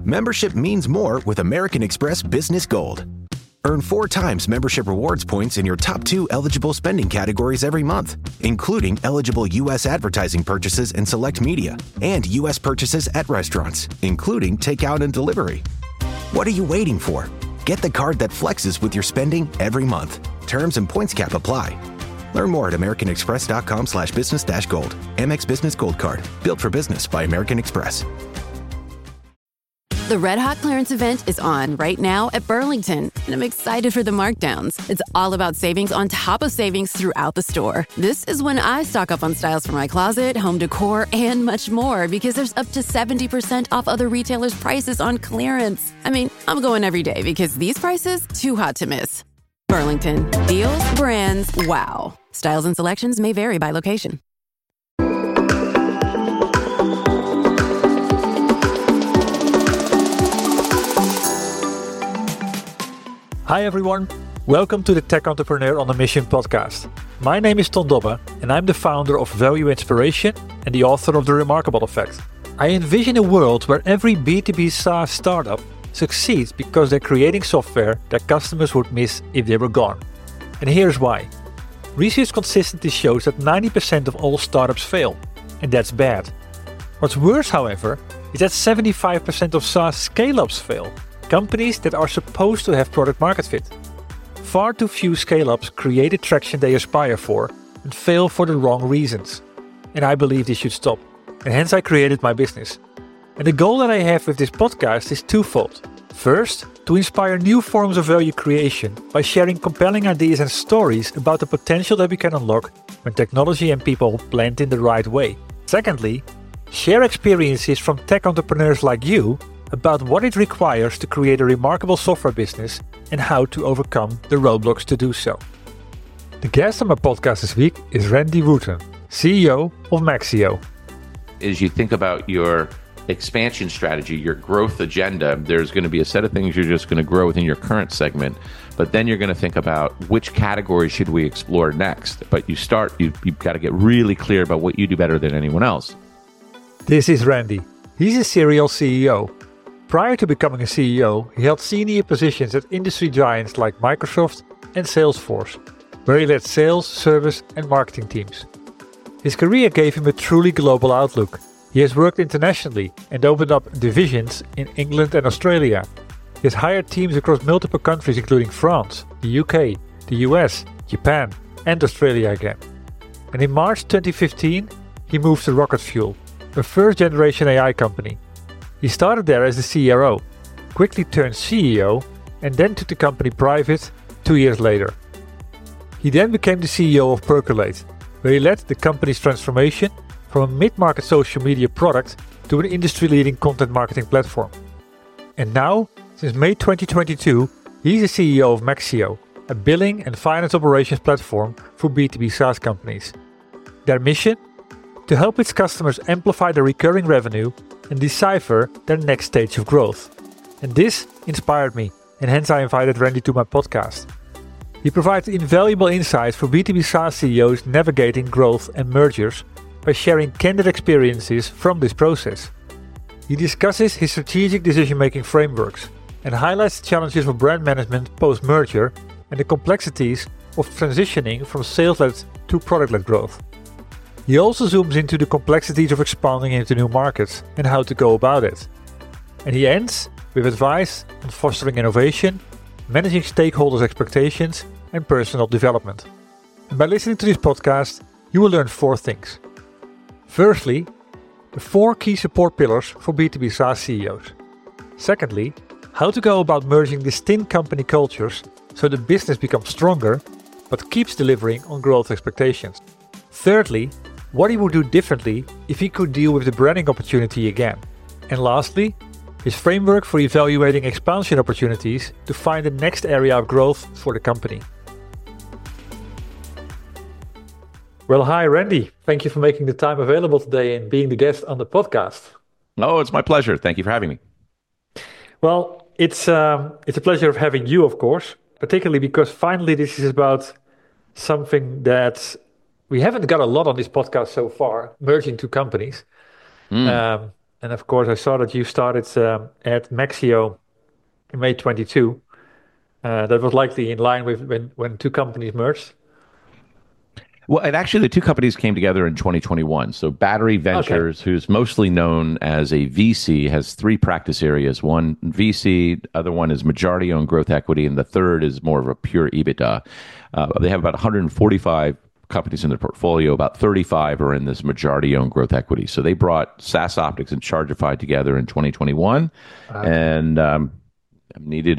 Membership means more with American Express Business Gold. Earn 4 times membership rewards points in your top 2 eligible spending categories every month, including eligible U.S. advertising purchases and select media, and U.S. purchases at restaurants, including takeout and delivery. What are you waiting for? Get the card that flexes with your spending every month. Terms and points cap apply. Learn more at americanexpress.com/business-gold. Amex Business Gold Card. Built for business by American Express. The Red Hot Clearance event is on right now at Burlington, and I'm excited for the markdowns. It's all about savings on top of savings throughout the store. This is when I stock up on styles for my closet, home decor, and much more, because there's up to 70% off other retailers' prices on clearance. I mean, I'm going every day because these prices, too hot to miss. Burlington. Deals, brands, wow. Styles and selections may vary by location. Hi everyone, welcome to the Tech Entrepreneur on a Mission podcast. My name is Ton Dobbe and I'm the founder of Value Inspiration and the author of The Remarkable Effect. I envision a world where every B2B SaaS startup succeeds because they're creating software that customers would miss if they were gone. And here's why. Research consistently shows that 90% of all startups fail, and that's bad. What's worse, however, is that 75% of SaaS scale-ups fail. Companies that are supposed to have product market fit. Far too few scale-ups create the traction they aspire for and fail for the wrong reasons. And I believe this should stop. And hence I created my business. And the goal that I have with this podcast is twofold. First, to inspire new forms of value creation by sharing compelling ideas and stories about the potential that we can unlock when technology and people blend in the right way. Secondly, share experiences from tech entrepreneurs like you about what it requires to create a remarkable software business and how to overcome the roadblocks to do so. The guest on my podcast this week is Randy Wooten, CEO of Maxio. As you think about your expansion strategy, your growth agenda, there's going to be a set of things you're just going to grow within your current segment, but then you're going to think about which category should we explore next. But you've got to get really clear about what you do better than anyone else. This is Randy. He's a serial CEO. Prior to becoming a CEO, he held senior positions at industry giants like Microsoft and Salesforce, where he led sales, service, and marketing teams. His career gave him a truly global outlook. He has worked internationally and opened up divisions in England and Australia. He has hired teams across multiple countries including France, the UK, the US, Japan, and Australia again. And in March 2015, he moved to Rocket Fuel, a first-generation AI company. He started there as the CRO, quickly turned CEO, and then took the company private 2 years later. He then became the CEO of Percolate, where he led the company's transformation from a mid-market social media product to an industry-leading content marketing platform. And now, since May 2022, he's the CEO of Maxio, a billing and finance operations platform for B2B SaaS companies. Their mission? To help its customers amplify their recurring revenue and decipher their next stage of growth. And this inspired me, and hence I invited Randy to my podcast. He provides invaluable insights for B2B SaaS CEOs navigating growth and mergers by sharing candid experiences from this process. He discusses his strategic decision-making frameworks and highlights the challenges of brand management post-merger and the complexities of transitioning from sales-led to product-led growth. He also zooms into the complexities of expanding into new markets and how to go about it. And he ends with advice on fostering innovation, managing stakeholders' expectations, and personal development. And by listening to this podcast, you will learn 4 things. Firstly, the 4 key support pillars for B2B SaaS CEOs. Secondly, how to go about merging distinct company cultures so the business becomes stronger, but keeps delivering on growth expectations. Thirdly, what he would do differently if he could deal with the branding opportunity again. And lastly, his framework for evaluating expansion opportunities to find the next area of growth for the company. Well, hi, Randy. Thank you for making the time available today and being the guest on the podcast. Oh, it's my pleasure. Thank you for having me. Well, it's a pleasure of having you, of course, particularly because finally this is about something that we haven't got a lot on this podcast so far, merging two companies. And of course, I saw that you started at Maxio in May 22. That was likely in line with when two companies merged. Well, and actually, the two companies came together in 2021. So, Battery Okay. Ventures, who's mostly known as a VC, has three practice areas. One VC, other one is majority owned growth equity, and the third is more of a pure EBITDA. They have about 145 companies in their portfolio. About 35 are in this majority owned growth equity. So, they brought SAS Optics and Chargify together in 2021 and needed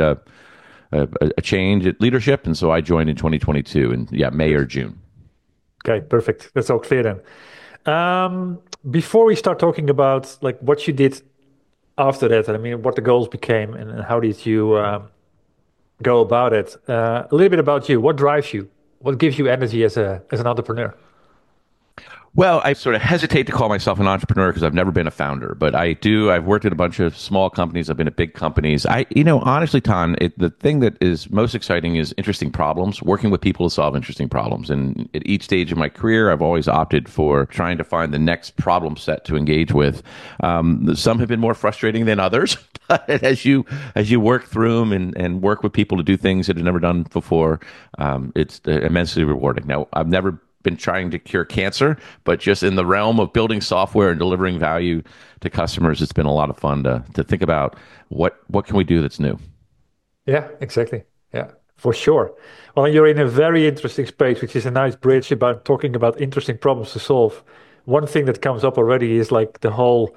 a change at leadership. And so I joined in 2022 in May or June. Okay, perfect. That's all clear then. Before we start talking about like what you did after that, I mean, what the goals became and how did you go about it? A little bit about you. What drives you? What gives you energy as an entrepreneur? Well, I sort of hesitate to call myself an entrepreneur because I've never been a founder, but I do. I've worked at a bunch of small companies. I've been at big companies. Honestly, Ton, the thing that is most exciting is interesting problems, working with people to solve interesting problems. And at each stage of my career, I've always opted for trying to find the next problem set to engage with. Some have been more frustrating than others, but as you work through them and work with people to do things that have never done before, it's immensely rewarding. Now, I've never been trying to cure cancer, but just in the realm of building software and delivering value to customers, it's been a lot of fun to think about what can we do that's new. Yeah, exactly. Yeah, for sure. Well, you're in a very interesting space, which is a nice bridge about talking about interesting problems to solve. One thing that comes up already is like the whole,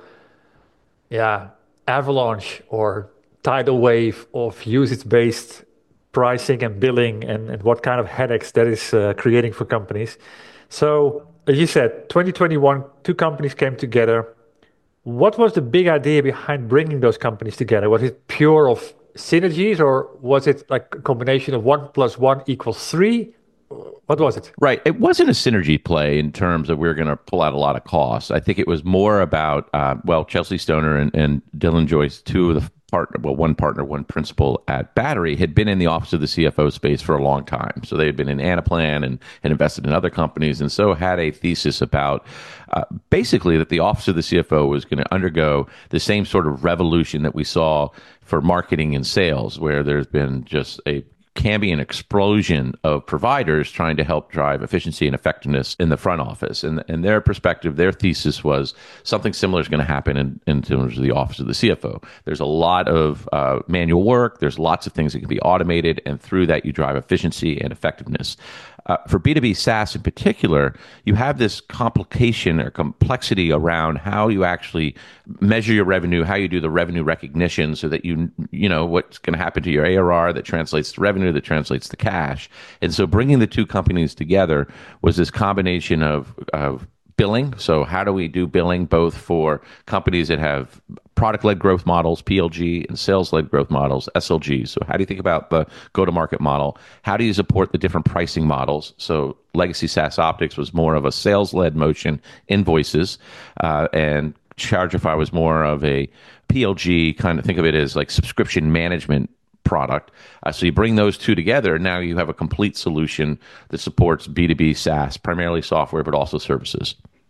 yeah, avalanche or tidal wave of usage-based pricing and billing and what kind of headaches that is creating for companies. So, as you said, 2021, two companies came together. What was the big idea behind bringing those companies together? Was it pure of synergies, or was it like a combination of 1+1 = 3? What was it? Right. It wasn't a synergy play in terms of we were going to pull out a lot of costs. I think it was more about, Chelsea Stoner and Dylan Joyce, two of the one partner, one principal at Battery, had been in the office of the CFO space for a long time. So they had been in Anaplan and had invested in other companies, and so had a thesis about basically that the office of the CFO was going to undergo the same sort of revolution that we saw for marketing and sales, where there's been just can be an explosion of providers trying to help drive efficiency and effectiveness in the front office. And their perspective, their thesis was something similar is going to happen in terms of the office of the CFO. There's a lot of manual work. There's lots of things that can be automated. And through that, you drive efficiency and effectiveness. For B2B SaaS in particular, you have this complication or complexity around how you actually measure your revenue, how you do the revenue recognition so that you know what's going to happen to your ARR that translates to revenue, that translates to cash. And so bringing the two companies together was this combination of billing. So how do we do billing both for companies that have product-led growth models, PLG, and sales-led growth models, SLG? So how do you think about the go-to-market model? How do you support the different pricing models? So legacy SAS Optics was more of a sales-led motion, invoices, and Chargify was more of a PLG, kind of think of it as like subscription management product. So you bring those two together, now you have a complete solution that supports B2B SaaS, primarily software, but also services.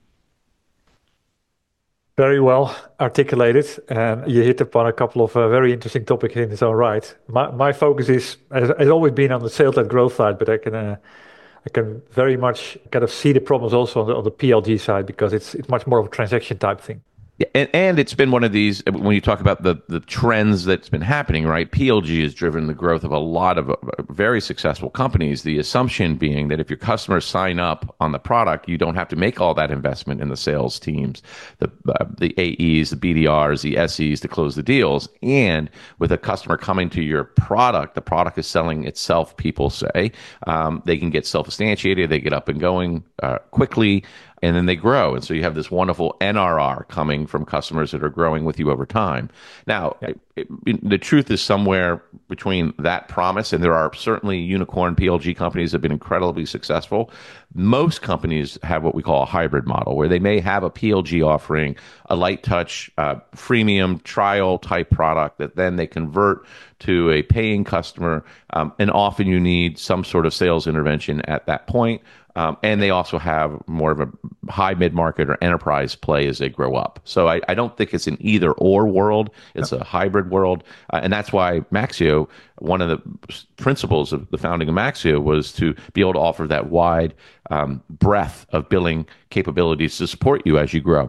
Very well articulated, and you hit upon a couple of very interesting topics in its own right. My focus has always been on the sales-led growth side, but I can very much kind of see the problems also on the PLG side, because it's much more of a transaction type thing. Yeah, and it's been one of these, when you talk about the trends that's been happening, right? PLG has driven the growth of a lot of very successful companies. The assumption being that if your customers sign up on the product, you don't have to make all that investment in the sales teams, the AEs, the BDRs, the SEs to close the deals. And with a customer coming to your product, the product is selling itself, people say. They can get self-instantiated, they get up and going quickly, and then they grow. And so you have this wonderful NRR coming from customers that are growing with you over time. Now, the truth is somewhere between that promise, and there are certainly unicorn PLG companies that have been incredibly successful. Most companies have what we call a hybrid model, where they may have a PLG offering, a light touch, freemium trial type product that then they convert to a paying customer. And often you need some sort of sales intervention at that point. And they also have more of a high mid-market or enterprise play as they grow up. So I don't think it's an either or world. It's a hybrid world. And that's why Maxio, one of the principles of the founding of Maxio was to be able to offer that wide breadth of billing capabilities to support you as you grow.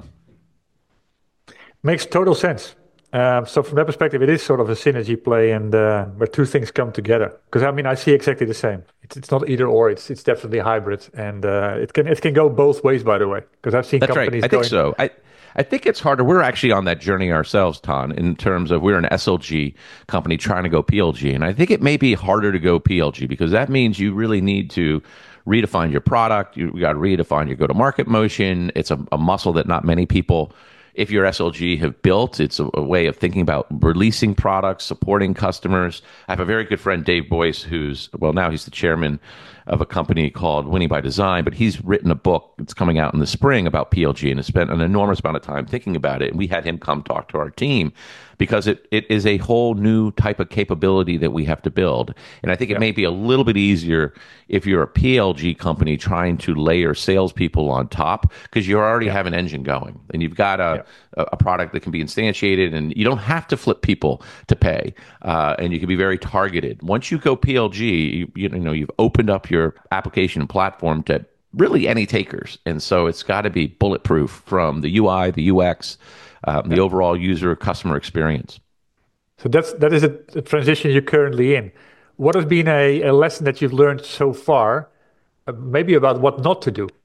Makes total sense. So from that perspective, it is sort of a synergy play, and where two things come together. Because I mean, I see exactly the same. It's not either or. It's definitely hybrid, and it can go both ways. By the way, because I've seen That's companies. Right. I think so. I think it's harder. We're actually on that journey ourselves, Ton, in terms of we're an SLG company trying to go PLG, and I think it may be harder to go PLG because that means you really need to redefine your product. You got to redefine your go-to-market motion. It's a muscle that not many people, if you're SLG, have built. It's a way of thinking about releasing products, supporting customers. I have a very good friend, Dave Boyce, now he's the chairman of a company called Winning by Design, but he's written a book that's coming out in the spring about PLG and has spent an enormous amount of time thinking about it. And we had him come talk to our team because it is a whole new type of capability that we have to build. And I think it may be a little bit easier if you're a PLG company trying to layer salespeople on top because you already have an engine going and you've got a product that can be instantiated and you don't have to flip people to pay. And you can be very targeted. Once you go PLG, you've opened up your application and platform to really any takers. And so it's got to be bulletproof from the UI, the UX, the overall user customer experience. So that is a transition you're currently in. What has been a lesson that you've learned so far, maybe about what not to do?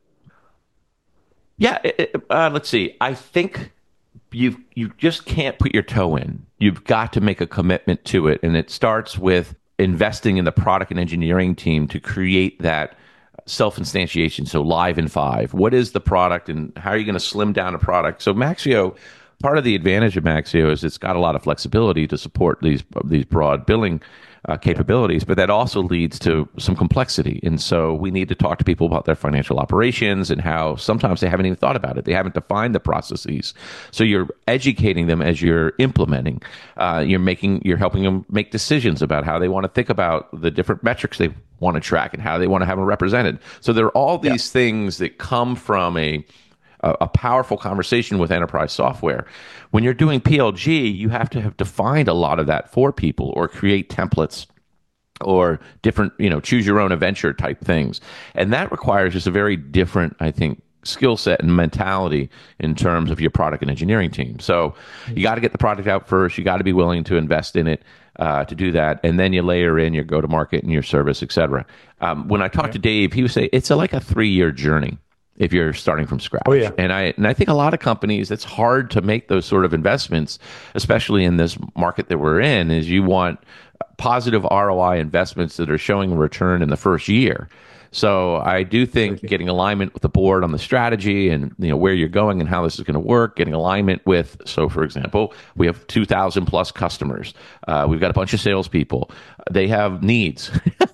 Yeah, let's see. I think you just can't put your toe in. You've got to make a commitment to it. And it starts with investing in the product and engineering team to create that self-instantiation. So live in 5. What is the product and how are you going to slim down a product? So Maxio, part of the advantage of Maxio is it's got a lot of flexibility to support these broad billing capabilities, but that also leads to some complexity. And so we need to talk to people about their financial operations and how sometimes they haven't even thought about it. They haven't defined the processes. So you're educating them as you're implementing. You're helping them make decisions about how they want to think about the different metrics they want to track and how they want to have them represented. So there are all these things that come from a powerful conversation with enterprise software. When you're doing PLG, you have to have defined a lot of that for people or create templates or different, choose your own adventure type things. And that requires just a very different, I think, skill set and mentality in terms of your product and engineering team. So you got to get the product out first. You got to be willing to invest in it to do that. And then you layer in your go-to-market and your service, et cetera. When I talked to Dave, he would say it's like a 3-year journey if you're starting from scratch. Oh, yeah. And I think a lot of companies, it's hard to make those sort of investments, especially in this market that we're in, is you want positive ROI investments that are showing a return in the first year. So I do think getting alignment with the board on the strategy and where you're going and how this is going to work, getting alignment with, so for example, we have 2,000 plus customers. We've got a bunch of salespeople. They have needs.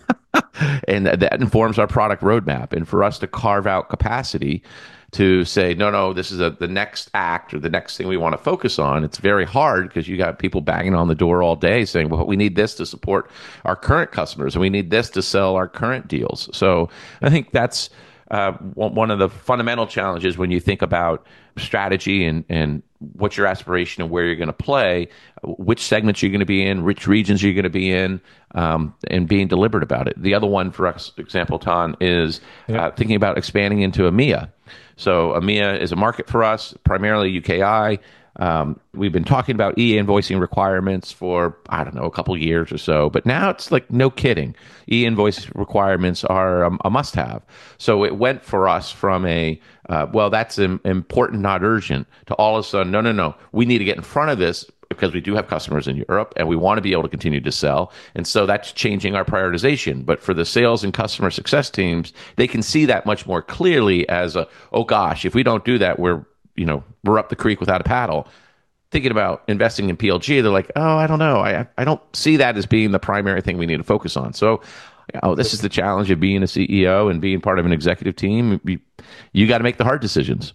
And that informs our product roadmap. And for us to carve out capacity to say, no, this is the next act or the next thing we want to focus on, it's very hard because you got people banging on the door all day saying, well, we need this to support our current customers and we need this to sell our current deals. So I think that's one of the fundamental challenges when you think about strategy and what's your aspiration and where you're going to play, which segments you're going to be in, which regions you're going to be in, and being deliberate about it. The other one, for example, Ton, is thinking about expanding into EMEA. So EMEA is a market for us, primarily UKI. We've been talking about e-invoicing requirements for, a couple of years or so, but now it's like, no kidding. E-invoice requirements are a must-have. So it went for us from that's important, not urgent, to all of a sudden, no, we need to get in front of this because we do have customers in Europe and we want to be able to continue to sell. And so that's changing our prioritization. But for the sales and customer success teams, they can see that much more clearly as oh gosh, if we don't do that, we're up the creek without a paddle. Thinking about investing in PLG, they're like, oh, I don't know. I don't see that as being the primary thing we need to focus on. So, this is the challenge of being a CEO and being part of an executive team. You got to make the hard decisions.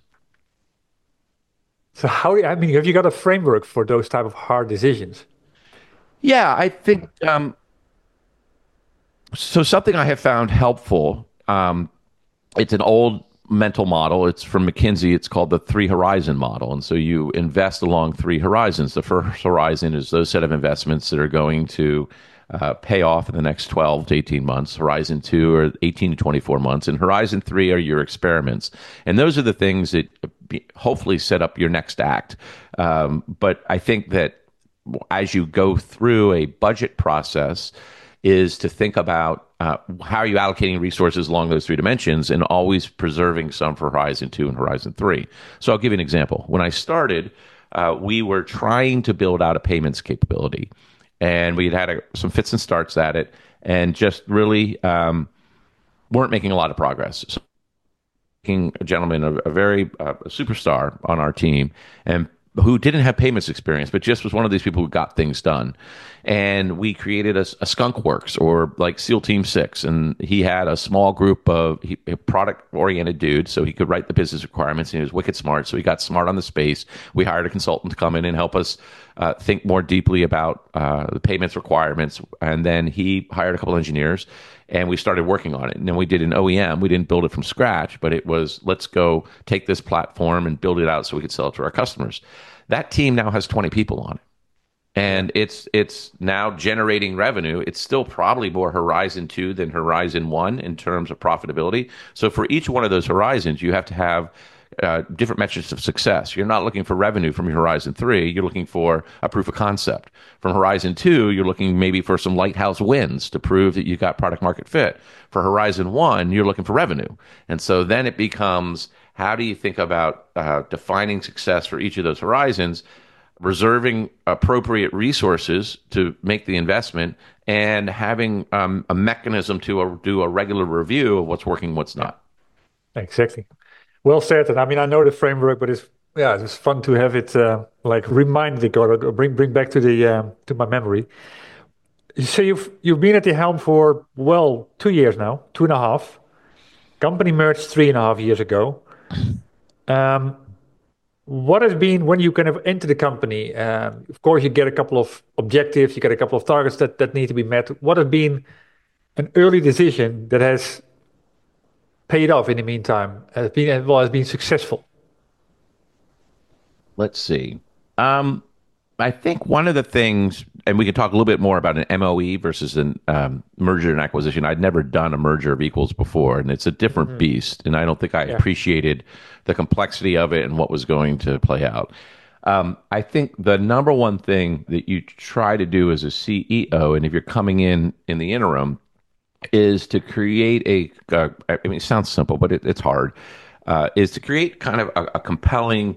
So have you got a framework for those type of hard decisions? Yeah, I think, so something I have found helpful, It's an old mental model. It's from McKinsey. It's called the three horizon model. And so you invest along three horizons. The first horizon is those set of investments that are going to pay off in the next 12 to 18 months. Horizon 2 are 18 to 24 months. And Horizon 3 are your experiments. And those are the things that hopefully set up your next act. But I think that as you go through a budget process, is to think about how are you allocating resources along those three dimensions and always preserving some for Horizon 2 and Horizon 3. So I'll give you an example. When I started, we were trying to build out a payments capability. And we had some fits and starts at it and just really weren't making a lot of progress. So, a gentleman, a very superstar on our team, and who didn't have payments experience, but just was one of these people who got things done. And we created a Skunk Works, or like SEAL Team 6. And he had a small group of product-oriented dudes, so he could write the business requirements, and he was wicked smart. So he got smart on the space. We hired a consultant to come in and help us think more deeply about the payments requirements. And then he hired a couple engineers, and we started working on it. And then we did an OEM. We didn't build it from scratch, but it was, let's go take this platform and build it out so we could sell it to our customers. That team now has 20 people on it. And it's now generating revenue. It's still probably more Horizon 2 than Horizon 1 in terms of profitability. So for each one of those horizons, you have to have different metrics of success. You're not looking for revenue from your Horizon 3. You're looking for a proof of concept. From Horizon 2, you're looking maybe for some lighthouse wins to prove that you got product market fit. For Horizon 1, you're looking for revenue. And so then it becomes, how do you think about defining success for each of those horizons, reserving appropriate resources to make the investment, and having a mechanism to do a regular review of what's working, what's not. Exactly. Well said. And I mean, I know the framework, but it's fun to have it like reminded or bring back to my memory. So you've been at the helm for 2 years now, 2.5. Company merged 3.5 years ago. What has been, when you kind of enter the company, of course you get a couple of objectives, you get a couple of targets that need to be met. What has been an early decision that has paid off in the meantime, has been successful? Let's see. I think one of the things, and we can talk a little bit more about an MOE versus a merger and acquisition. I'd never done a merger of equals before, and it's a different beast. And I don't think I appreciated the complexity of it and what was going to play out. I think the number one thing that you try to do as a CEO, and if you're coming in the interim, is to create I mean, it sounds simple, but it's hard, is to create kind of a compelling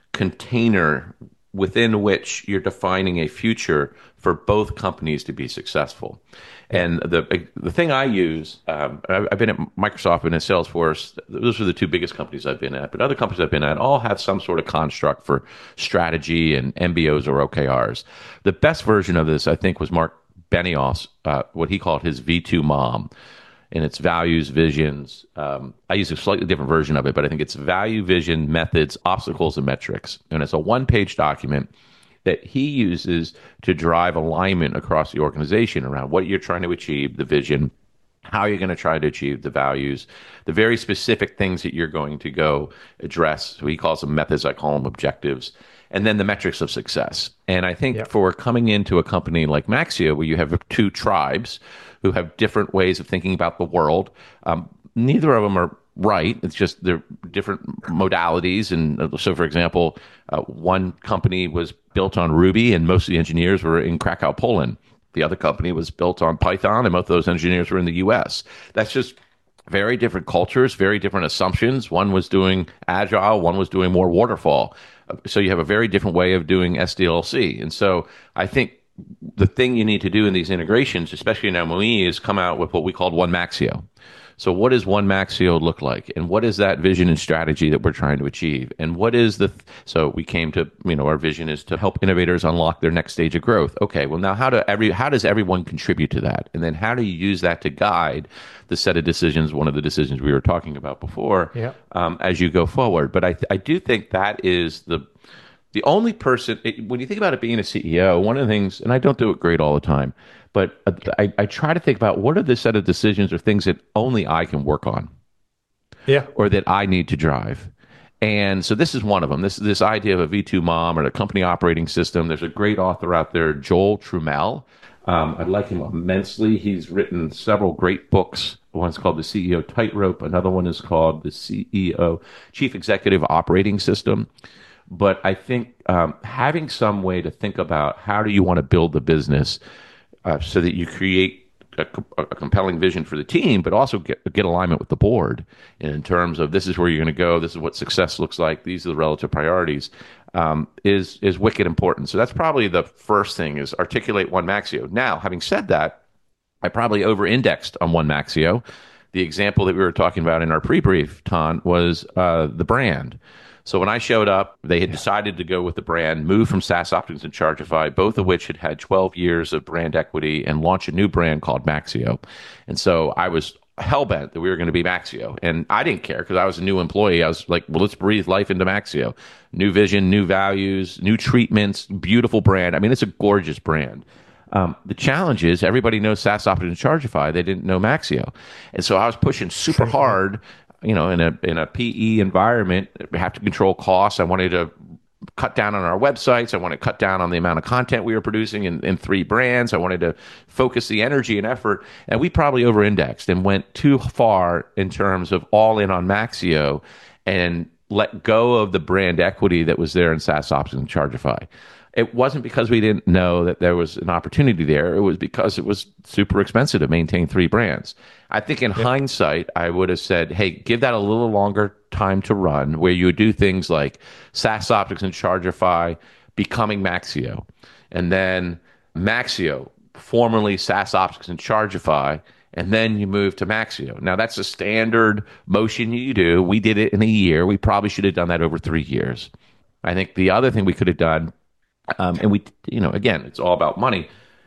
container within which you're defining a future for both companies to be successful. And the thing I use, I've been at Microsoft and at Salesforce. Those are the two biggest companies I've been at. But other companies I've been at all have some sort of construct for strategy and MBOs or OKRs. The best version of this, I think, was Mark Benioff's, what he called his V2 MOM. And it's values, visions. I use a slightly different version of it, but I think it's value, vision, methods, obstacles, and metrics. And it's a one-page document that he uses to drive alignment across the organization around what you're trying to achieve, the vision, how you're going to try to achieve the values, the very specific things that you're going to go address. So he calls them methods, I call them objectives, and then the metrics of success. And I think for coming into a company like Maxio, where you have two tribes who have different ways of thinking about the world, neither of them are right. It's just they're different modalities. And so, for example, one company was built on Ruby, and most of the engineers were in Krakow, Poland. The other company was built on Python, and most of those engineers were in the US. That's just very different cultures, very different assumptions. One was doing Agile, one was doing more waterfall. So you have a very different way of doing SDLC. And so I think the thing you need to do in these integrations, especially in MOE, is come out with what we called One Maxio. So what does One Maxio look like? And what is that vision and strategy that we're trying to achieve? And what is so we came to, our vision is to help innovators unlock their next stage of growth. Okay, well now how does everyone contribute to that? And then how do you use that to guide the set of decisions, one of the decisions we were talking about before, as you go forward? But I do think that is the only person, when you think about it being a CEO, one of the things, and I don't do it great all the time, but I try to think about what are the set of decisions or things that only I can work on. Yeah. or that I need to drive. And so this is one of them. This idea of a V2 MOM or the company operating system. There's a great author out there, Joel Trumel. I like him immensely. He's written several great books. One's called The CEO Tightrope. Another one is called The CEO Chief Executive Operating System. But I think having some way to think about how do you want to build the business so that you create a compelling vision for the team, but also get alignment with the board in terms of this is where you're going to go, this is what success looks like, these are the relative priorities, is wicked important. So that's probably the first thing, is articulate One Maxio. Now, having said that, I probably over-indexed on One Maxio. The example that we were talking about in our pre-brief, Ton, was the brand. So when I showed up, they had decided to go with the brand, move from SAS Optics and Chargify, both of which had had 12 years of brand equity, and launch a new brand called Maxio. And so I was hell-bent that we were going to be Maxio. And I didn't care because I was a new employee. I was like, well, let's breathe life into Maxio. New vision, new values, new treatments, beautiful brand. I mean, it's a gorgeous brand. The challenge is everybody knows SAS Optics and Chargify. They didn't know Maxio. And so I was pushing super hard. In a PE environment, we have to control costs. I wanted to cut down on our websites. I wanted to cut down on the amount of content we were producing in 3 brands. I wanted to focus the energy and effort. And we probably over-indexed and went too far in terms of all in on Maxio and let go of the brand equity that was there in SAS Optics and Chargify. It wasn't because we didn't know that there was an opportunity there. It was because it was super expensive to maintain 3 brands. I think in hindsight, I would have said, hey, give that a little longer time to run, where you would do things like SAS Optics and Chargify becoming Maxio, and then Maxio, formerly SAS Optics and Chargify, and then you move to Maxio. Now, that's a standard motion you do. We did it in a year. We probably should have done that over 3 years. I think the other thing we could have done, and we, again, it's all about money,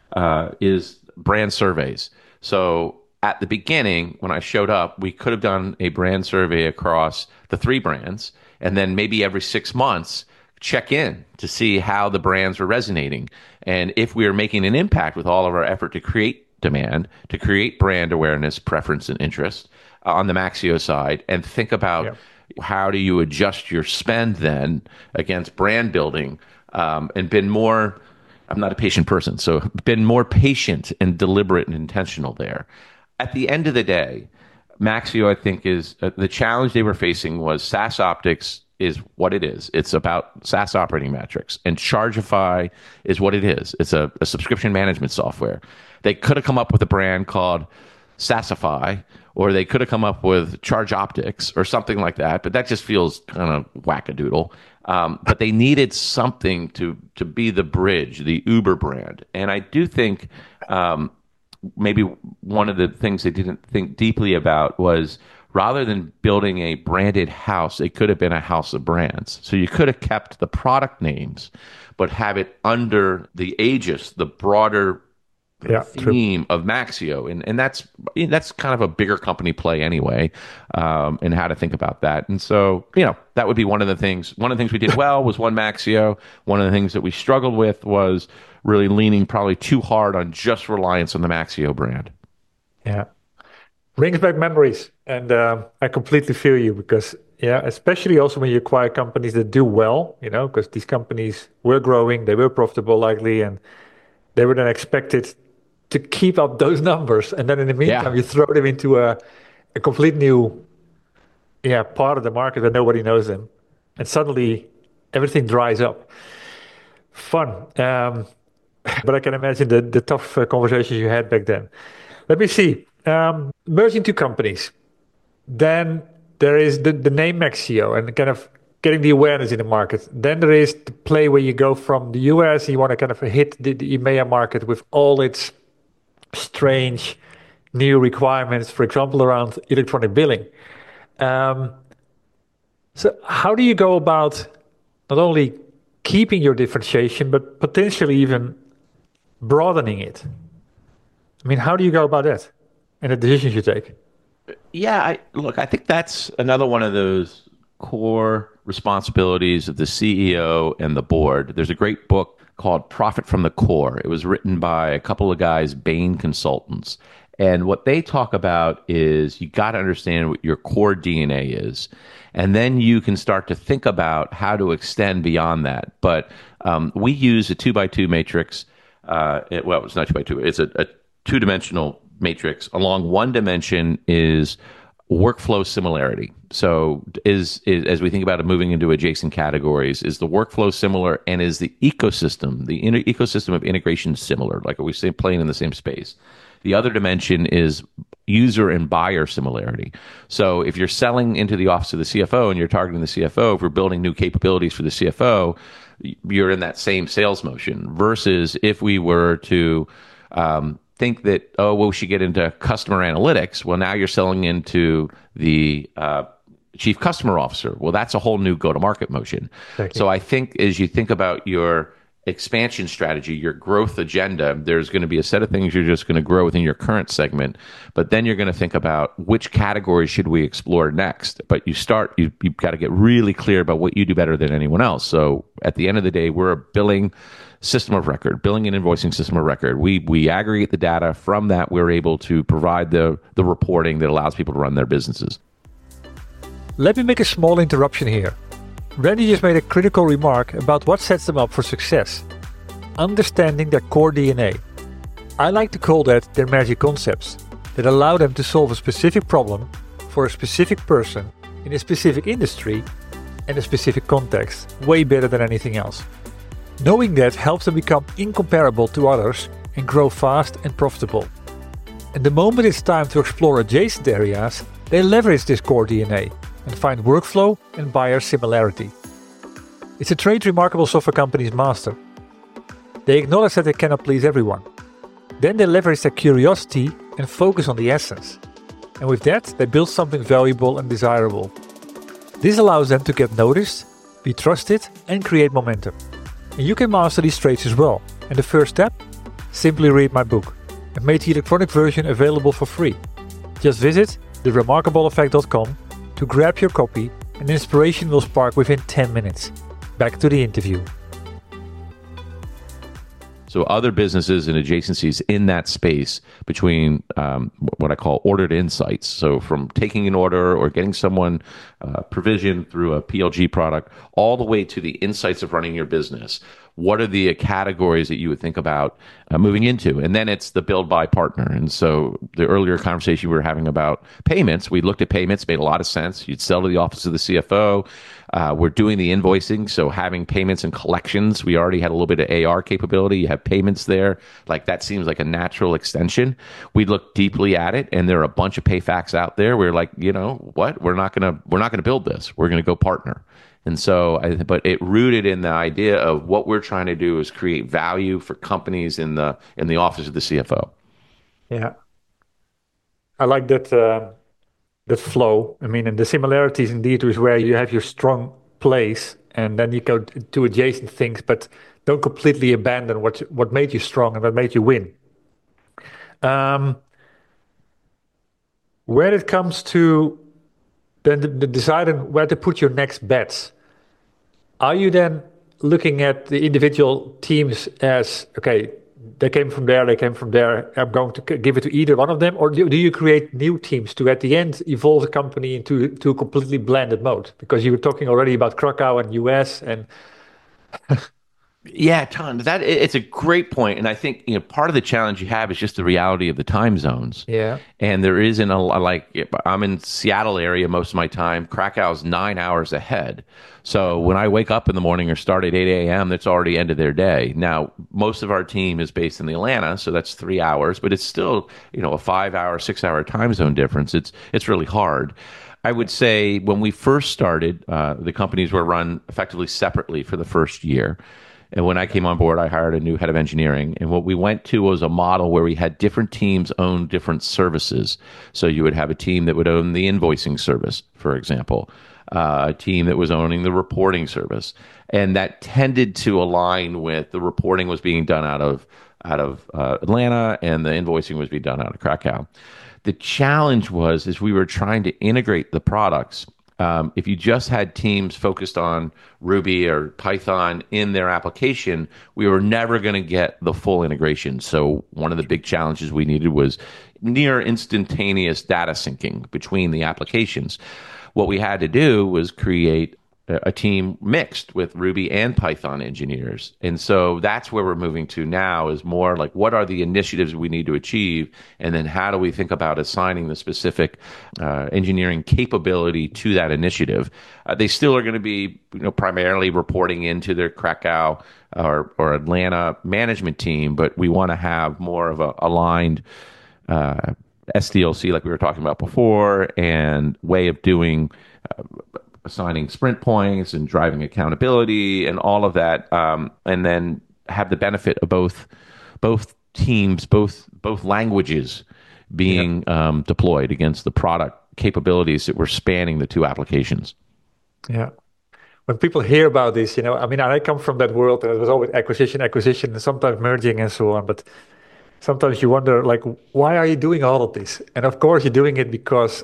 is brand surveys. So at the beginning, when I showed up, we could have done a brand survey across the 3 brands, and then maybe every 6 months, check in to see how the brands were resonating. And if we are making an impact with all of our effort to create demand, to create brand awareness, preference, and interest on the Maxio side, and think about how do you adjust your spend then against brand building, and been more, I'm not a patient person, so been more patient and deliberate and intentional there. At the end of the day, Maxio, I think, is the challenge they were facing was SAS Optics is what it is. It's about SaaS operating metrics. And Chargify is what it is. It's a subscription management software. They could have come up with a brand called SaaSify, or they could have come up with Charge Optics or something like that, but that just feels kind of wackadoodle. But they needed something to be the bridge, the Uber brand. And I do think maybe one of the things they didn't think deeply about was, rather than building a branded house, it could have been a house of brands. So you could have kept the product names, but have it under the aegis, the broader theme of Maxio. And that's kind of a bigger company play anyway, and how to think about that. And so, that would be one of the things. One of the things we did well was One Maxio. One of the things that we struggled with was really leaning probably too hard on just reliance on the Maxio brand. Yeah. Brings back memories. And I completely feel you, because, especially also when you acquire companies that do well, because these companies were growing, they were profitable likely, and they were then expected to keep up those numbers. And then in the meantime, you throw them into a complete new part of the market where nobody knows them. And suddenly everything dries up. Fun. But I can imagine the tough conversations you had back then. Let me see. Merging 2 companies. Then there is the name Maxio and kind of getting the awareness in the market. Then there is the play where you go from the US, you want to kind of hit the EMEA market with all its strange new requirements, for example, around electronic billing. So how do you go about not only keeping your differentiation, but potentially even broadening it? I mean, how do you go about that and the decisions you take? Yeah, I think that's another one of those core responsibilities of the CEO and the board. There's a great book called Profit from the Core. It was written by a couple of guys, Bain Consultants. And what they talk about is you got to understand what your core DNA is. And then you can start to think about how to extend beyond that. But we use a 2x2 matrix. It's not 2x2. It's a two-dimensional matrix. Along one dimension is workflow similarity. So is as we think about it moving into adjacent categories, is the workflow similar, and is the ecosystem, ecosystem of integration similar? Like, are we playing in the same space? The other dimension is user and buyer similarity. So if you're selling into the office of the CFO and you're targeting the CFO, if we're building new capabilities for the CFO, you're in that same sales motion. Versus if we were to think that, we should get into customer analytics. Well, now you're selling into the chief customer officer. Well, that's a whole new go-to-market motion. Exactly. So I think as you think about your expansion strategy, your growth agenda, there's going to be a set of things you're just going to grow within your current segment, but then you're going to think about which categories should we explore next. But you've got to get really clear about what you do better than anyone else. So at the end of the day, we're a billing system of record, billing and invoicing system of record. We aggregate the data. From that, we're able to provide the reporting that allows people to run their businesses. Let me make a small interruption here. Randy just made a critical remark about what sets them up for success. Understanding their core DNA. I like to call that their magic concepts that allow them to solve a specific problem for a specific person in a specific industry and a specific context way better than anything else. Knowing that helps them become incomparable to others and grow fast and profitable. And the moment it's time to explore adjacent areas, they leverage this core DNA and find workflow and buyer similarity. It's a trait remarkable software companies master. They acknowledge that they cannot please everyone. Then they leverage their curiosity and focus on the essence. And with that, they build something valuable and desirable. This allows them to get noticed, be trusted, and create momentum. And you can master these traits as well. And the first step? Simply read my book. I've made the electronic version available for free. Just visit theremarkableeffect.com to grab your copy, and inspiration will spark within 10 minutes. Back to the interview. So other businesses and adjacencies in that space between what I call ordered insights. So from taking an order or getting someone provisioned through a PLG product, all the way to the insights of running your business. What are the categories that you would think about moving into? And then it's the build, buy, partner. And so the earlier conversation we were having about payments, we looked at payments, made a lot of sense. You'd sell to the office of the CFO. We're doing the invoicing, so having payments and collections. We already had a little bit of AR capability. You have payments there. Like, that seems like a natural extension. We looked deeply at it, and there are a bunch of PayFacs out there. We're like, you know what? We're not gonna build this. We're gonna go partner. And so, but it rooted in the idea of what we're trying to do is create value for companies in the office of the CFO. Yeah, I like that that flow. I mean, and the similarities indeed is where you have your strong place, and then you go to adjacent things, but don't completely abandon what made you strong and what made you win. When it comes to then the deciding where to put your next bets, are you then looking at the individual teams as, okay, they came from there, I'm going to give it to either one of them? Or do you create new teams to, at the end, evolve the company into a completely blended mode? Because you were talking already about Krakow and US and... Yeah, Ton, it's a great point. And I think, part of the challenge you have is just the reality of the time zones. Yeah. And there isn't I'm in Seattle area most of my time. Krakow's 9 hours ahead. So when I wake up in the morning or start at 8 a.m., that's already ended their day. Now, most of our team is based in Atlanta, so that's 3 hours, but it's still, a 5 hour, 6 hour time zone difference. It's really hard. I would say when we first started, the companies were run effectively separately for the first year. And when I came on board, I hired a new head of engineering. And what we went to was a model where we had different teams own different services. So you would have a team that would own the invoicing service, for example, a team that was owning the reporting service. And that tended to align with the reporting was being done out of Atlanta, and the invoicing was being done out of Krakow. The challenge was we were trying to integrate the products If you just had teams focused on Ruby or Python in their application, we were never going to get the full integration. So one of the big challenges we needed was near instantaneous data syncing between the applications. What we had to do was create a team mixed with Ruby and Python engineers. And so that's where we're moving to now, is more like, what are the initiatives we need to achieve? And then how do we think about assigning the specific engineering capability to that initiative? They still are going to be, primarily reporting into their Krakow or Atlanta management team, but we want to have more of a aligned SDLC, like we were talking about before, and way of doing assigning sprint points and driving accountability and all of that, and then have the benefit of both teams, both languages being deployed against the product capabilities that were spanning the two applications. Yeah. When people hear about this, I come from that world, and it was always acquisition, and sometimes merging and so on. But sometimes you wonder, like, why are you doing all of this? And of course, you're doing it because,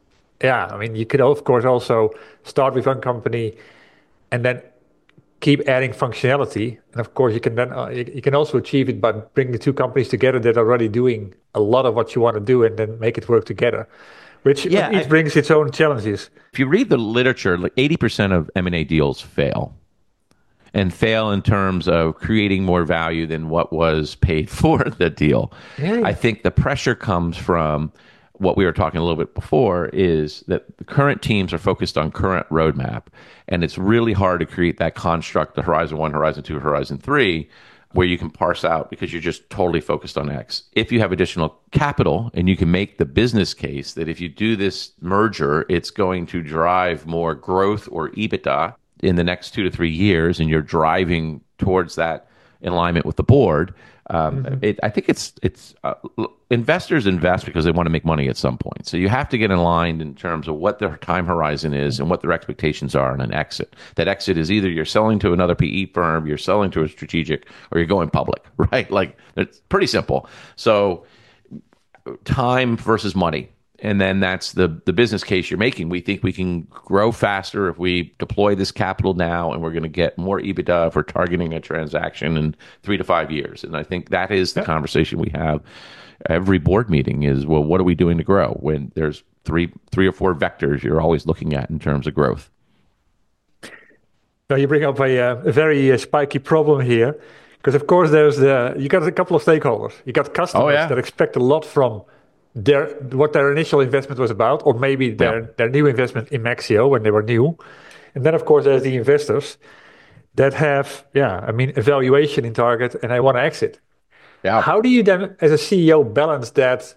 you could, of course, also start with one company and then keep adding functionality. And of course, you can then you can also achieve it by bringing the two companies together that are already doing a lot of what you want to do, and then make it work together, which each brings its own challenges. If you read the literature, like 80% of M&A deals fail. And fail in terms of creating more value than what was paid for the deal. Yeah. I think the pressure comes from what we were talking a little bit before, is that the current teams are focused on current roadmap. And it's really hard to create that construct, the Horizon 1, Horizon 2, Horizon 3, where you can parse out, because you're just totally focused on X. If you have additional capital and you can make the business case that if you do this merger, it's going to drive more growth or EBITDA in the next 2 to 3 years, and you're driving towards that in alignment with the board, I think it's investors invest because they want to make money at some point. So you have to get aligned in terms of what their time horizon is and what their expectations are on an exit. That exit is either you're selling to another PE firm, you're selling to a strategic, or you're going public, right? Like, it's pretty simple. So time versus money. And then that's the business case you're making. We think we can grow faster if we deploy this capital now, and we're going to get more EBITDA if we're targeting a transaction in 3 to 5 years. And I think that is the conversation we have every board meeting is, well, what are we doing to grow? When there's three or four vectors you're always looking at in terms of growth. Now you bring up a very spiky problem here, because of course you got a couple of stakeholders. You got customers that expect a lot from what their initial investment was about, or maybe their new investment in Maxio when they were new. And then, of course, there's the investors that have, a valuation in target, and they want to exit. Yeah. How do you then, as a CEO, balance that?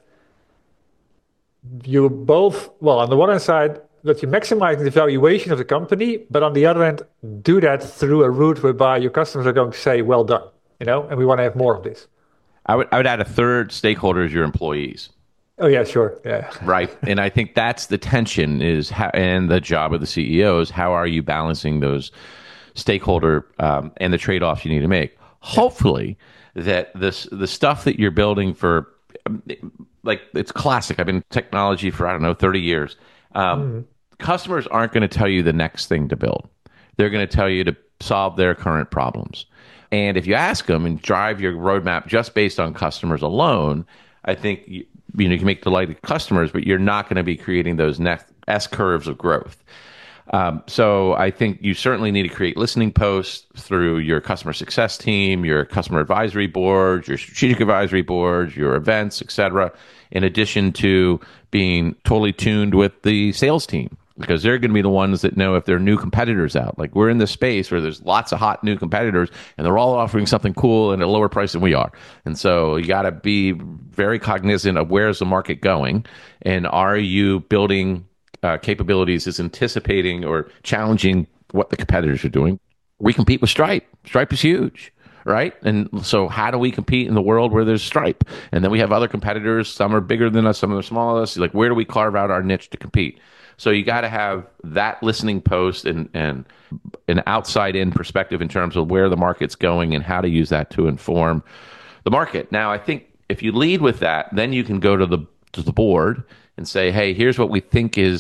You both, on the one hand side, that you maximize the valuation of the company, but on the other hand, do that through a route whereby your customers are going to say, well done, and we want to have more of this. I would add a third stakeholder is your employees. Oh, yeah, sure. Yeah. Right. And I think that's the tension and the job of the CEO is, how are you balancing those stakeholder and the trade-offs you need to make? Hopefully that the stuff that you're building for, like, it's classic. I've been in technology for, 30 years. Customers aren't going to tell you the next thing to build. They're going to tell you to solve their current problems. And if you ask them and drive your roadmap just based on customers alone, I think you can make delighted customers, but you're not going to be creating those next S curves of growth. So I think you certainly need to create listening posts through your customer success team, your customer advisory boards, your strategic advisory boards, your events, et cetera, in addition to being totally tuned with the sales team, because they're going to be the ones that know if there are new competitors out. Like, we're in this space where there's lots of hot new competitors, and they're all offering something cool and at a lower price than we are. And so you got to be very cognizant of where's the market going, and are you building capabilities that's anticipating or challenging what the competitors are doing. We compete with Stripe. Stripe is huge, right? And so how do we compete in the world where there's Stripe? And then we have other competitors. Some are bigger than us, some are smaller than us. Like, where do we carve out our niche to compete? So you got to have that listening post and an outside-in perspective in terms of where the market's going and how to use that to inform the market. Now, I think if you lead with that, then you can go to the board and say, hey, here's what we think is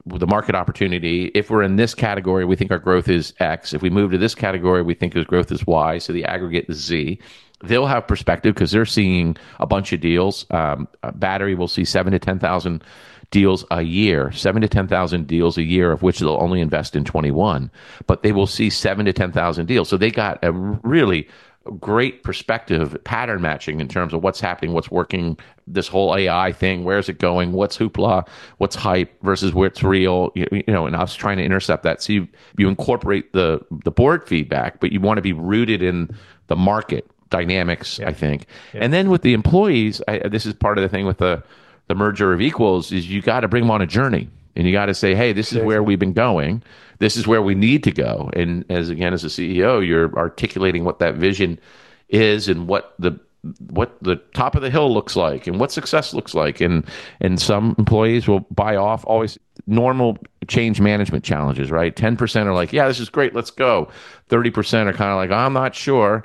the market opportunity. If we're in this category, we think our growth is X. If we move to this category, we think our growth is Y. So the aggregate is Z. They'll have perspective because they're seeing a bunch of deals. Battery will see 7 to 10,000 deals a year, 7 to 10,000 deals a year, of which they'll only invest in 21. But they will see 7 to 10,000 deals. So they got a really great perspective, pattern matching in terms of what's happening, what's working, this whole AI thing, where's it going, what's hoopla, what's hype versus what's real, and I was trying to intercept that. So you incorporate the board feedback, but you want to be rooted in the market dynamics, I think. Yeah. And then with the employees, this is part of the thing with the merger of equals, is you got to bring them on a journey. And you got to say, hey, this is where we've been going. This is where we need to go. And as a CEO, you're articulating what that vision is and what the top of the hill looks like and what success looks like. And some employees will buy off always normal change management challenges, right? 10% are like, yeah, this is great, let's go. 30% are kind of like, I'm not sure.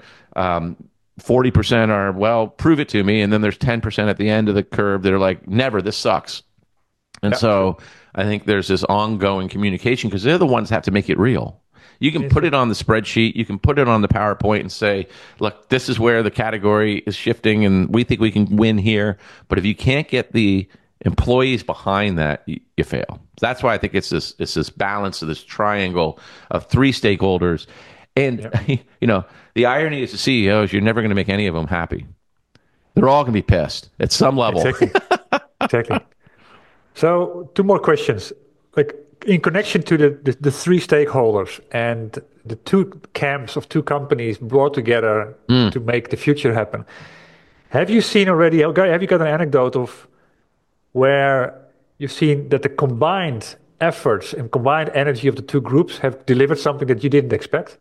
40% are, well, prove it to me. And then there's 10% at the end of the curve that are like, never, this sucks. And so I think there's this ongoing communication because they're the ones that have to make it real. You can put it on the spreadsheet, you can put it on the PowerPoint and say, look, this is where the category is shifting and we think we can win here. But if you can't get the employees behind that, you fail. That's why I think it's this balance of this triangle of three stakeholders. And, the irony as a CEO is you're never going to make any of them happy. They're all going to be pissed at some level. Exactly. So 2 more questions. Like in connection to the 3 stakeholders and the 2 camps of 2 companies brought together to make the future happen. Have you seen already, have you got an anecdote of where you've seen that the combined efforts and combined energy of the 2 groups have delivered something that you didn't expect?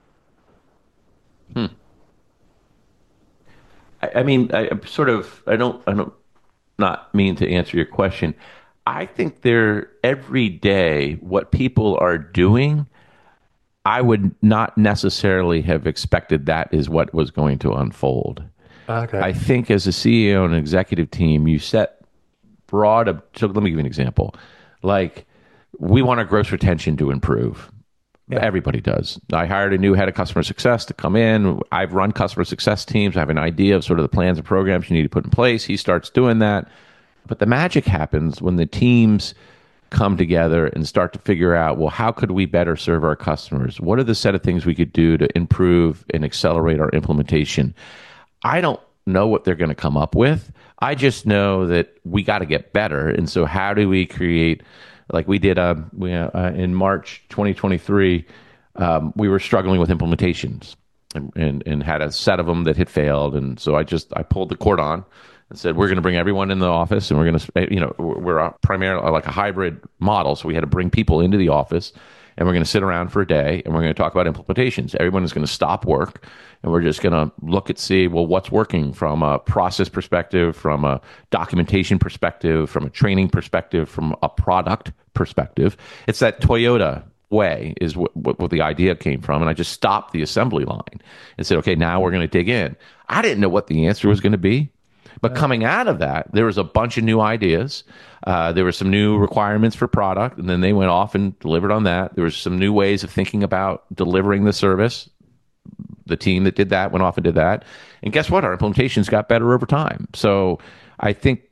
I mean, I don't not mean to answer your question. I think every day what people are doing, I would not necessarily have expected that is what was going to unfold. Okay. I think as a CEO and executive team, you set broad. So let me give you an example. Like we want our gross retention to improve. Yeah. Everybody does. I hired a new head of customer success to come in. I've run customer success teams. I have an idea of sort of the plans and programs you need to put in place. He starts doing that. But the magic happens when the teams come together and start to figure out, well, how could we better serve our customers? What are the set of things we could do to improve and accelerate our implementation? I don't know what they're going to come up with. I just know that we got to get better. And so how do we create, like we did in March 2023, we were struggling with implementations and had a set of them that had failed. And so I pulled the cord on and said, we're going to bring everyone in the office and we're going to, we're primarily like a hybrid model. So we had to bring people into the office and we're going to sit around for a day and we're going to talk about implementations. Everyone is going to stop work and we're just going to look at, see, well, what's working from a process perspective, from a documentation perspective, from a training perspective, from a product perspective. It's that Toyota way is what the idea came from. And I just stopped the assembly line and said, okay, now we're going to dig in. I didn't know what the answer was going to be. But coming out of that, there was a bunch of new ideas. There were some new requirements for product, and then they went off and delivered on that. There was some new ways of thinking about delivering the service. The team that did that went off and did that. And guess what? Our implementations got better over time. So I think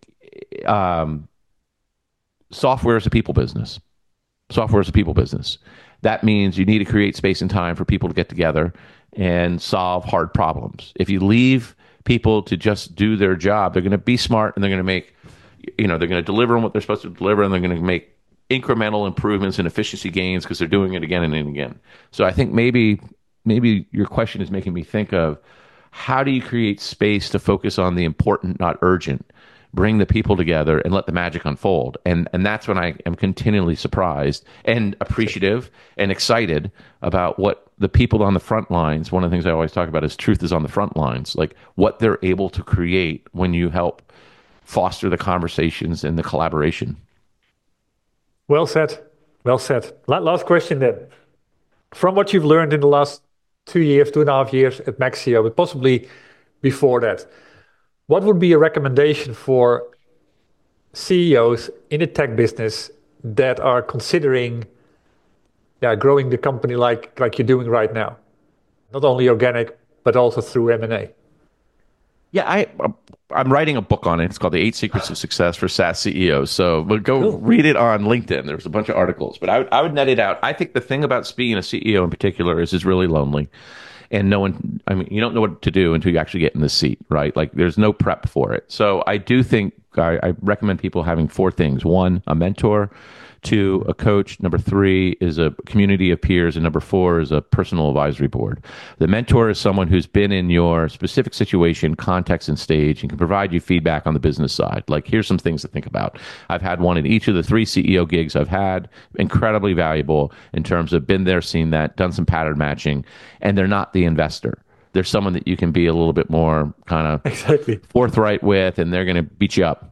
software is a people business. Software is a people business. That means you need to create space and time for people to get together and solve hard problems. If you leave people to just do their job, they're going to be smart and they're going to make, they're going to deliver on what they're supposed to deliver, and they're going to make incremental improvements and efficiency gains because they're doing it again and again. So I think maybe your question is making me think of how do you create space to focus on the important, not urgent, bring the people together and let the magic unfold. And that's when I am continually surprised and appreciative and excited about what the people on the front lines, one of the things I always talk about is truth is on the front lines, like what they're able to create when you help foster the conversations and the collaboration. Well said. Well said. Last question then. From what you've learned in the last 2.5 years at Maxio, but possibly before that, what would be a recommendation for CEOs in the tech business that are considering growing the company like you're doing right now? Not only organic, but also through M&A. Yeah, I'm writing a book on it. It's called The 8 Secrets of Success for SaaS CEOs. So we'll go read it on LinkedIn. There's a bunch of articles, but I would net it out. I think the thing about being a CEO in particular is it's really lonely. And you don't know what to do until you actually get in the seat, right? Like there's no prep for it. So I do think I recommend people having 4 things. 1, a mentor. 2, a coach. Number 3 is a community of peers. And number 4 is a personal advisory board. The mentor is someone who's been in your specific situation, context, and stage and can provide you feedback on the business side. Like, here's some things to think about. I've had one in each of the 3 CEO gigs I've had. Incredibly valuable in terms of been there, seen that, done some pattern matching. And they're not the investor. They're someone that you can be a little bit more kind of forthright with, and they're going to beat you up.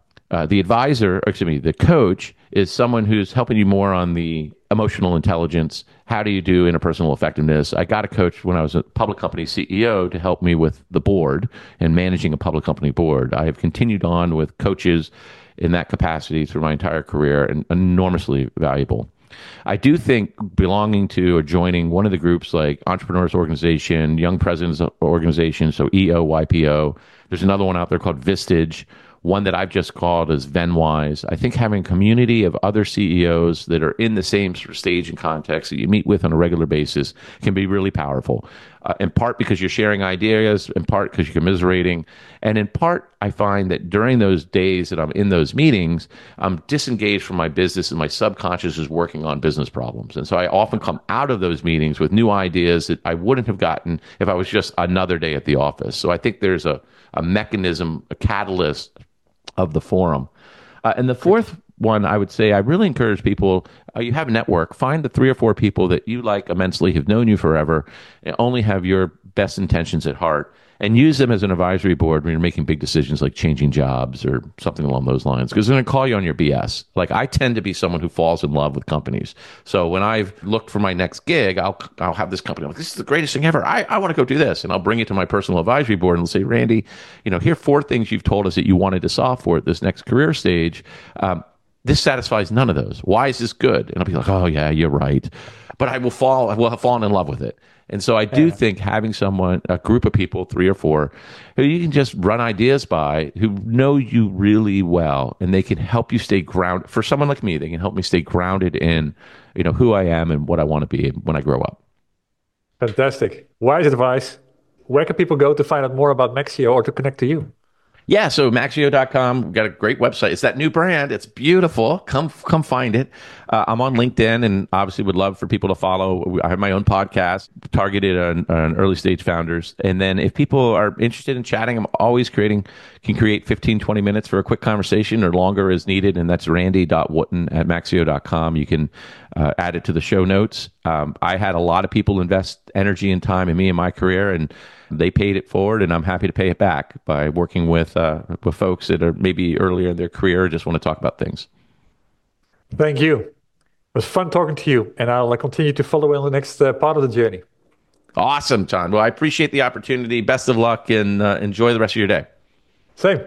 The coach is someone who's helping you more on the emotional intelligence. How do you do interpersonal effectiveness? I got a coach when I was a public company CEO to help me with the board and managing a public company board. I have continued on with coaches in that capacity through my entire career, and enormously valuable. I do think belonging to or joining one of the groups like Entrepreneurs Organization, Young Presidents Organization, so EOYPO. There's another one out there called Vistage. One that I've just called is VenWise. I think having a community of other CEOs that are in the same sort of stage and context that you meet with on a regular basis can be really powerful. In part because you're sharing ideas, in part because you're commiserating, and in part I find that during those days that I'm in those meetings, I'm disengaged from my business and my subconscious is working on business problems. And so I often come out of those meetings with new ideas that I wouldn't have gotten if I was just another day at the office. So I think there's a mechanism, a catalyst of the forum. And the fourth one, I would say, I really encourage people, you have a network, find the 3 or 4 people that you like immensely, have known you forever, and only have your best intentions at heart, and use them as an advisory board when you're making big decisions like changing jobs or something along those lines, because they're going to call you on your BS. Like, I tend to be someone who falls in love with companies. So when I've looked for my next gig, I'll have this company. I'm like, this is the greatest thing ever. I want to go do this. And I'll bring it to my personal advisory board and I'll say, Randy, here are 4 things you've told us that you wanted to solve for at this next career stage. This satisfies none of those. Why is this good? And I'll be like, oh yeah, you're right. But I will have fallen in love with it. And so I do think having a group of people, 3 or 4, who you can just run ideas by, who know you really well, and they can help you stay grounded. For someone like me, they can help me stay grounded in, who I am and what I want to be when I grow up. Fantastic. Wise advice. Where can people go to find out more about Maxio or to connect to you? Yeah, so Maxio.com, we've got a great website. It's that new brand. It's beautiful. Come find it. I'm on LinkedIn and obviously would love for people to follow. I have my own podcast targeted on early stage founders. And then if people are interested in chatting, I'm always can create 15, 20 minutes for a quick conversation or longer as needed. And that's randy.wooten@maxio.com. You can add it to the show notes. I had a lot of people invest energy and time in me in my career, and they paid it forward, and I'm happy to pay it back by working with folks that are maybe earlier in their career or just want to talk about things. Thank you. It was fun talking to you, and I'll continue to follow in the next part of the journey. Awesome, John. Well, I appreciate the opportunity. Best of luck, and enjoy the rest of your day. Same.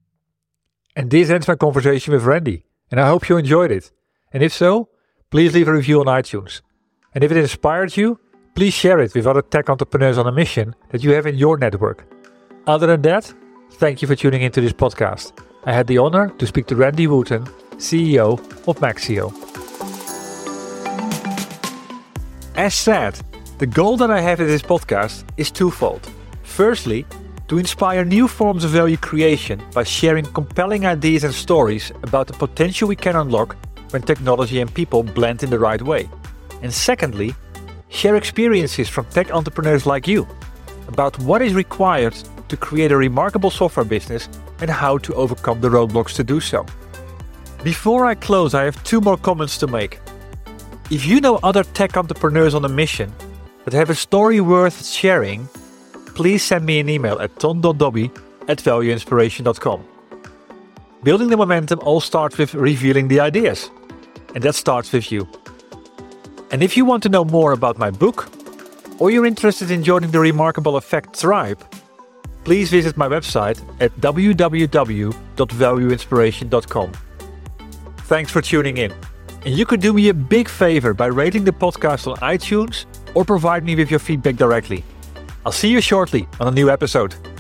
And this ends my conversation with Randy, and I hope you enjoyed it. And if so, please leave a review on iTunes. And if it inspired you, please share it with other tech entrepreneurs on a mission that you have in your network. Other than that, thank you for tuning into this podcast. I had the honor to speak to Randy Wooten, CEO of Maxio. As said, the goal that I have in this podcast is twofold. Firstly, to inspire new forms of value creation by sharing compelling ideas and stories about the potential we can unlock when technology and people blend in the right way. And secondly, share experiences from tech entrepreneurs like you about what is required to create a remarkable software business and how to overcome the roadblocks to do so. Before I close, I have 2 more comments to make. If you know other tech entrepreneurs on a mission that have a story worth sharing, please send me an email at ton.dobby@valueinspiration.com. Building the momentum all starts with revealing the ideas, and that starts with you. And if you want to know more about my book, or you're interested in joining the Remarkable Effect tribe, please visit my website at www.valueinspiration.com. Thanks for tuning in. And you could do me a big favor by rating the podcast on iTunes or provide me with your feedback directly. I'll see you shortly on a new episode.